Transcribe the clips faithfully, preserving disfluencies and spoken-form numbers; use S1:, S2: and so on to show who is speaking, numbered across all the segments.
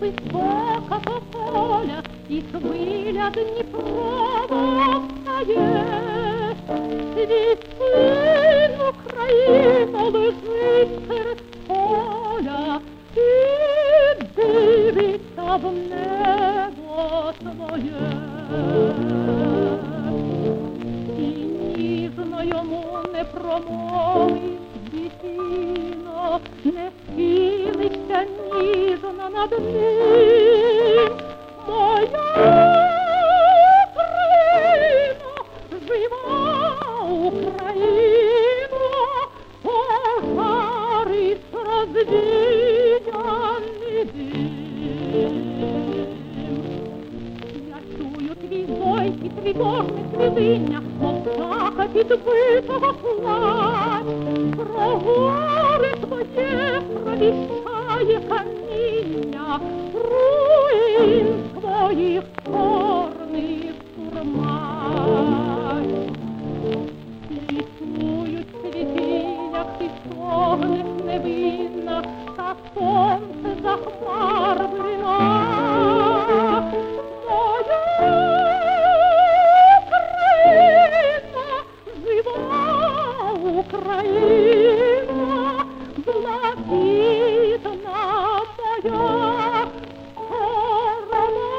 S1: висока тополя, і хвиля Дніпрова встає. Свій син Україна лежить серед поля, і дивиться в небо своє. І ніжно йому не промовить дитино, не схилиться ніжно над ним. Моя Україно, жива Україно, пожарить розвіяний дим. Я чую твій зой і тривожне свивіння, мов птаха підбитого плач. Про горе твоє провіщає каміння, руїн твоїх чорних сурмач. Літують світиля, ти стогнеш невинна, та сонце за хмар брина. Моя Україна, жива Україна, блакитна моя сторона.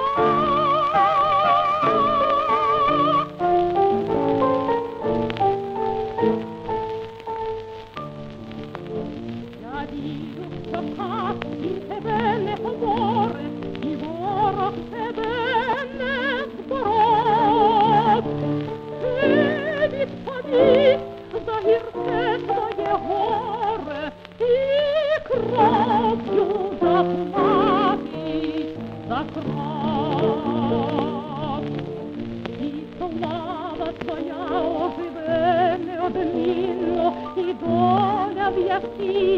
S1: Я вірю, що час і тебе не говорить, і ворог тебе не зборов. Ти відповість за гірке твоє горе, і кров'ю заплатить за кров. І слава твоя оживе неодмінно, і доля в якій